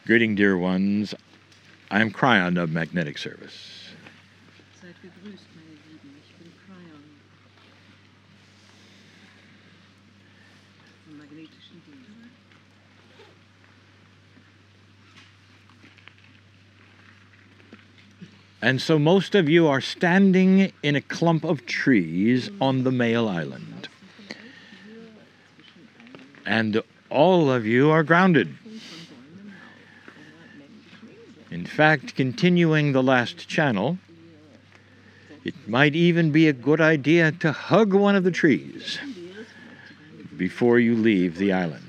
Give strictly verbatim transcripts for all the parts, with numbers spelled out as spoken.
Greeting, dear ones. I am Cryon of Magnetic Service. Seid gegrüßt, meine Lieben. Ich bin Cryon vom magnetischen Dienst. And so most of you are standing in a clump of trees on the male island. And all of you are grounded. In fact, continuing the last channel, it might even be a good idea to hug one of the trees before you leave the island.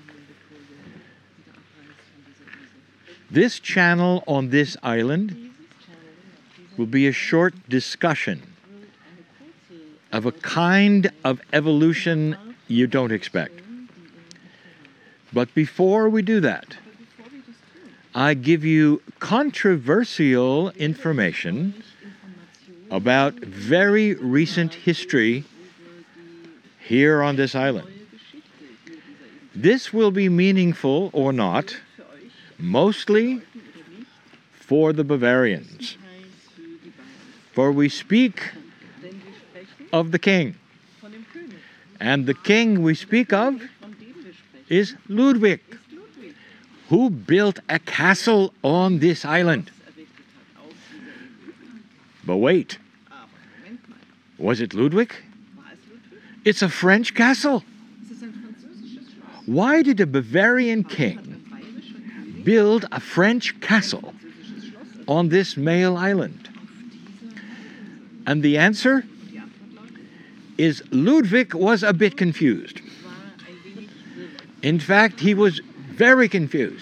This channel on this island will be a short discussion of a kind of evolution you don't expect. But before we do that, I give you controversial information about very recent history here on this island. This will be meaningful or not, mostly for the Bavarians. For we speak of the king. And the king we speak of is Ludwig, who built a castle on this island. But wait, was it Ludwig? It's a French castle. Why did a Bavarian king build a French castle on this male island? And the answer is Ludwig was a bit confused. In fact, he was very confused.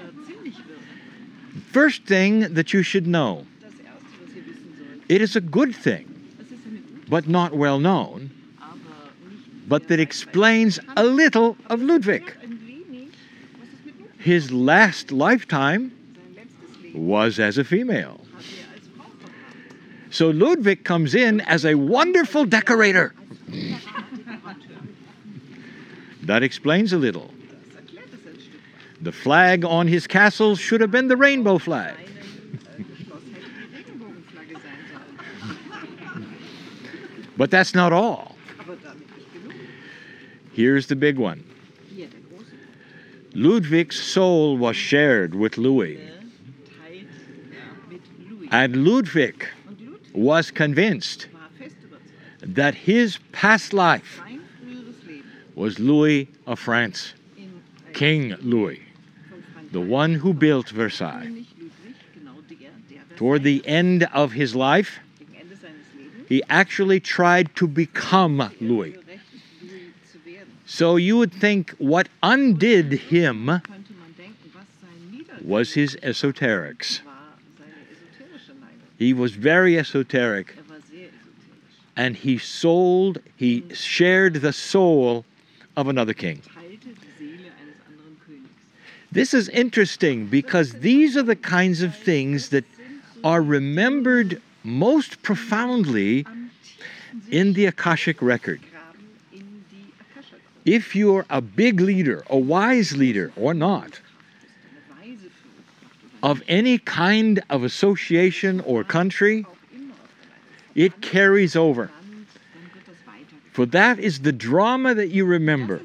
First thing that you should know, it is a good thing, but not well known, but that explains a little of Ludwig. His last lifetime was as a female. So Ludwig comes in as a wonderful decorator. That explains a little. The flag on his castle should have been the rainbow flag. But that's not all. Here's the big one. Ludwig's soul was shared with Louis. And Ludwig was convinced that his past life was Louis of France, King Louis, the one who built Versailles. Toward the end of his life, he actually tried to become Louis. So you would think what undid him was his esoterics. He was very esoteric, and he sold, he shared the soul of another king. This is interesting because these are the kinds of things that are remembered most profoundly in the Akashic record. If you're a big leader, a wise leader or not, of any kind of association or country, it carries over. For that is the drama that you remember.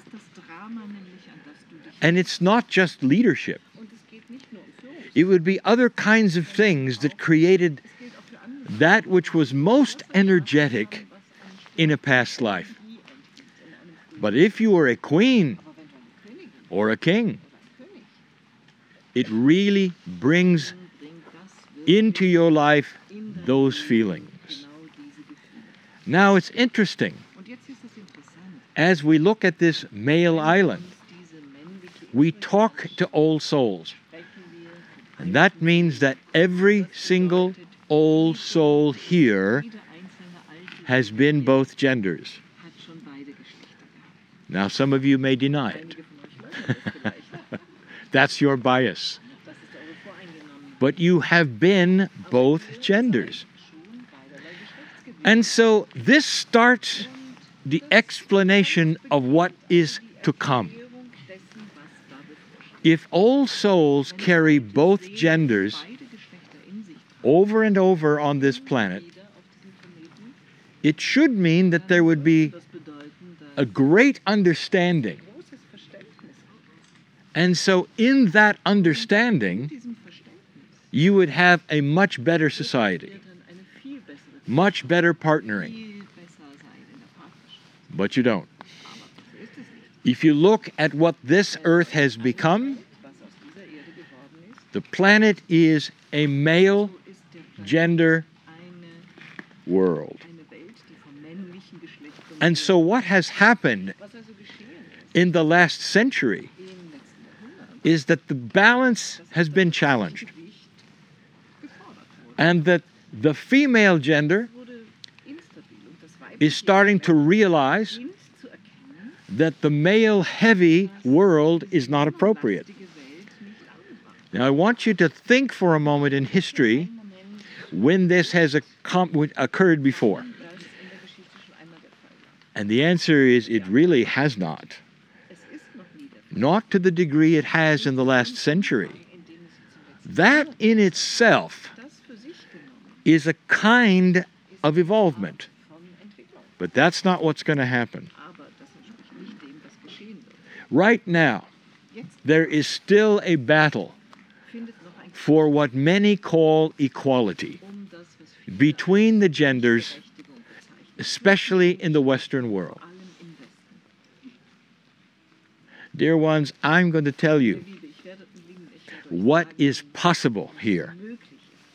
And it's not just leadership. It would be other kinds of things that created that which was most energetic in a past life. But if you were a queen or a king, it really brings into your life those feelings. Now it's interesting. As we look at this male island, we talk to old souls. And that means that every single old soul here has been both genders. Now, some of you may deny it. That's your bias. But you have been both genders. And so this starts the explanation of what is to come. If old souls carry both genders beide Geschlechter in sich tragen, over and over on this planet, wieder auf diesem Planeten, it should mean that there would be das bedeuten, dass a great understanding. großes Verständnis gibt. And so, in that understanding, In diesem Verständnis you would have a much better society, wird dann eine viel bessere, much better partnering. viel besser sein in der Partnerschaft. But you don't. Aber so ist es nicht. If you look at what this earth has become, Was aus dieser Erde geworden ist, the planet is a male so ist der Planet gender eine, world. eine Welt, die vom männlichen Geschlecht dominiert. And so, what has happened Was also geschehen ist in the last century im letzten Jahrhundert, is that the balance has been challenged, Gewicht gefordert wurde. and that the female gender Es wurde instabil und das is weibliche starting to Geschlecht realize beginnt zu erkennen, that the male heavy world is not dass die appropriate. lastige Welt nicht angebracht Now, I want you to think for a moment in history ist. Ein Moment, when this has accom- occurred before. als es in der Geschichte schon einmal der Fall war. And the answer is it really has not. Es ist noch nie der Fall, Not to the degree it has in the last century. in dem es zum letzten That in itself das für sich genommen is a kind of evolvement. von Entwicklung. But that's not what's going to happen. Aber das entspricht nicht dem, was geschehen wird. Right now, Jetzt there is still a battle findet noch ein Kampf for what many call equality um das, was viele between the genders, Berechtigung bezeichnen, especially in the Western world. vor allem im Westen. Dear ones, I'm going to tell you Liebe, ich werde, Lieben, ich werde euch what sagen, is possible here. was möglich ist.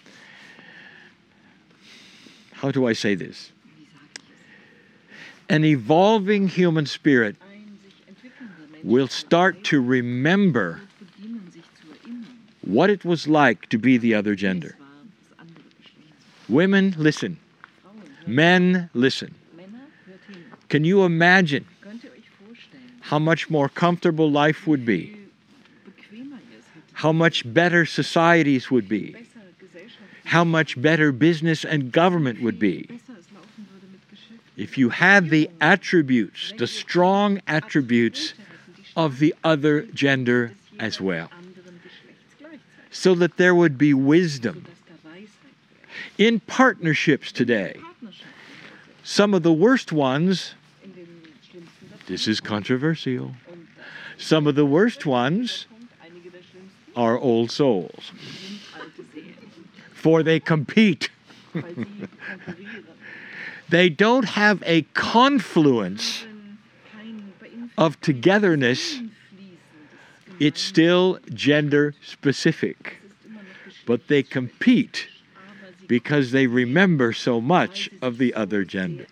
How do I say this? Wie sage ich es? An evolving human spirit Ein sich entwickelnder Mensch will start to remember wird beginnen, sich zu erinnern, what it was like to be the other wie es gender. war, das andere Geschlecht zu Women, listen. sein. Frauen, hört, Men, listen. Männer, hört hin. Can you imagine Könnt ihr euch vorstellen, how much more comfortable life would be? wie bequemer ihr es hättet, How much better societies would be? besser Gesellschaft, How much better business and government would be besser es laufen würde mit Geschäften. if you had the attributes, the strong attributes of the other gender as well, Anderen Geschlechts gleichzeitig, so that there would be wisdom. sodass da Weisheit wäre. In partnerships today, Partnerschaften heute, some of the worst ones, in den schlimmsten davon, this is controversial, und das some of the worst ist ones der Punkt, einige der schlimmsten are old souls, sind alte Seelen, for they compete. weil sie konkurrieren. They don't have a confluence Wenn kein bei ihnen of togetherness. fließendes It's still gender specific, Es ist immer noch but they compete aber sie because they remember so much of the other gender.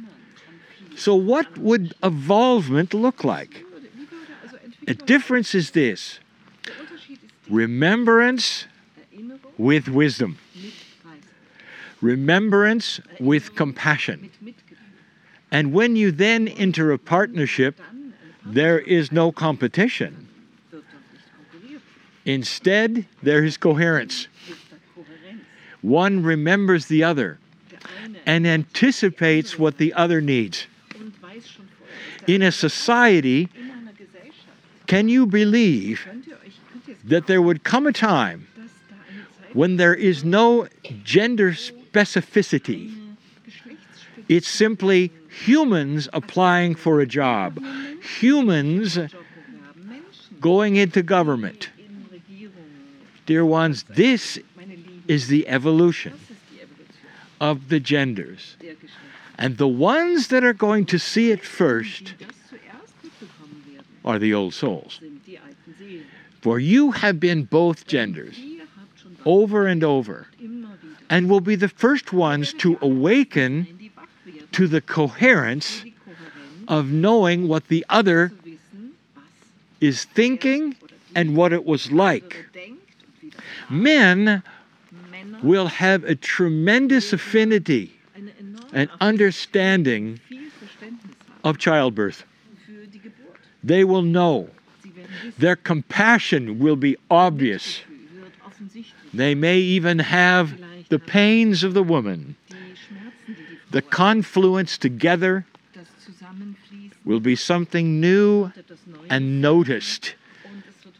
So, what would evolvement look like? A difference is this: Der Unterschied ist die remembrance Erinnerung with wisdom, mit Weisheit, remembrance with compassion. mit Mitgefühl. And when you then enter a partnership, Dann eine there is no competition. Partnerschaft wird dort nicht konkurriert, Instead, there is coherence. ist da Kohärenz. One remembers the other Der eine and anticipates what the other needs. und weiß schon vorher, was der In a society, in einer Gesellschaft, can you believe könnt ihr euch, könnt ihr es that there would come a time dass da eine Zeit when there is no gender specificity? eine Geschlechtsspezifik It's simply humans applying for a job, humans Job bewerben, Menschen going into government. in Regierung. Dear ones, this Meine Lieben, is the evolution das ist die Evolution of the genders. der Geschlechter. And the ones that are going to see it first Die das zuerst mitbekommen werden, are the old souls. sind die alten Seelen. For you have been both genders Ihr habt schon beide over and over, immer wieder and will be the first ones to awaken sein, die wach werden, to the coherence die Kohärenz of knowing what the other zu wissen, was is thinking and what it was der like. andere denkt und wie das war. Men Männer will have a tremendous affinity eine enorme and Affinität, understanding viel Verständnis haben of childbirth. für die Geburt. They will know. Sie werden wissen, Their compassion will be obvious. Mitgefühl wird offensichtlich. They may even have the pains of the woman. Die Schmerzen, die die The Frau confluence together das Zusammenfließen, will be something new wird etwas Neues and noticed und es wird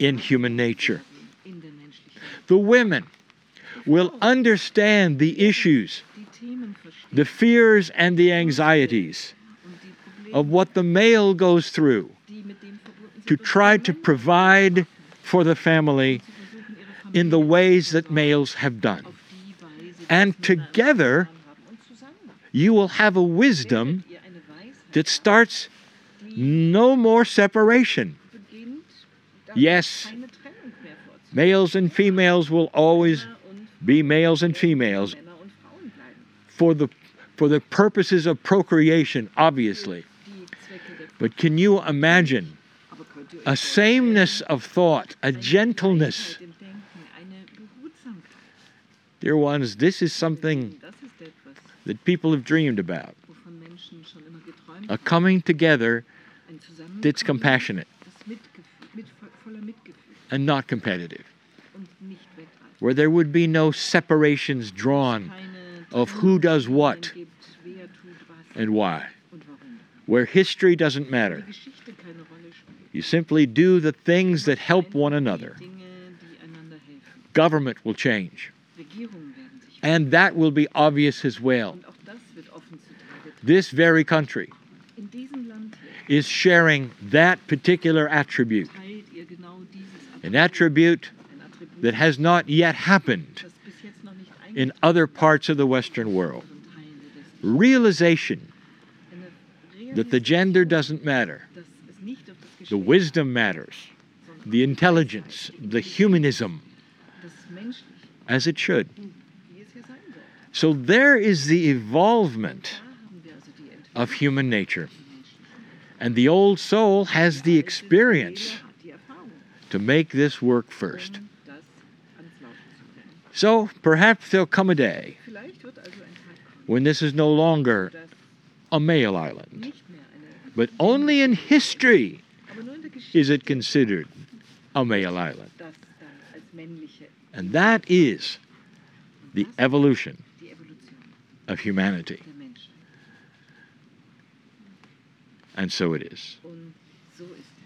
in human nature. in der menschlichen The women will understand the issues, die Themen verstehen the fears and the anxieties und die Probleme, of what the male goes through die mit dem verbunden to sind, try to provide for the family zu versuchen, ihre in the Familie ways zu that versorgen, males have done. auf die Weise, die And es Männer together, getan haben. Und zusammen you will have a wisdom werdet ihr eine Weisheit that starts no more separation. beginnt, dass Yes, keine Trennung mehr vorzunehmen. males and females will always Männer und be males and females Männer und Frauen bleiben. for the for the purposes of procreation, obviously. Die Zwecke der But can you imagine Aber könnt ihr euch a sameness of thought, a gentleness? Gleichheit im Denken, eine Behutsamkeit. Dear ones, this is something Das ist etwas, that people have dreamed about. wovon Menschen schon immer geträumt A haben. coming together Ein Zusammenkommen, that's compassionate das Mitgefühl, mit, voller Mitgefühl and not competitive, und nicht wettreifend. where there would be no separations drawn Keine of who does Trennungen what gibt, wer tut was and why, und warum. where history doesn't Die matter. Geschichte keine Rolle spielt. You simply do the things that help one another. Die Dinge, die einander helfen. Government will change, Regierungen werden sich and that will be obvious as well. und auch das wird offen zutage treten. This very country In diesem Land hier is sharing that particular attribute, teilt ihr genau dieses an attribute ein Attribut, that has not yet happened das bis jetzt noch nicht in eingetreten other parts of the Western world. ist in anderen Teilen des Realization Eine that the gender doesn't matter, dass es nicht auf das the Geschlecht, wisdom matters, sondern the intelligence, the humanism, das Menschliche, as it should. wie es hier sein soll. So there is the evolvement Da haben wir also die Entwicklung of human nature. des Menschlichen. And the old soul has the Die alte experience Seele hat die Erfahrung, to make this work first. um das ans Laufen zu bringen. So perhaps there'll come a day Vielleicht wird also ein Tag kommen, when this is no longer dass a male island, nicht mehr eine, but only in history aber nur in der is Geschichte, it considered a male island. das dann als männliche, And that is the evolution die Evolution of humanity. der Menschheit. And so it is. Und so ist es.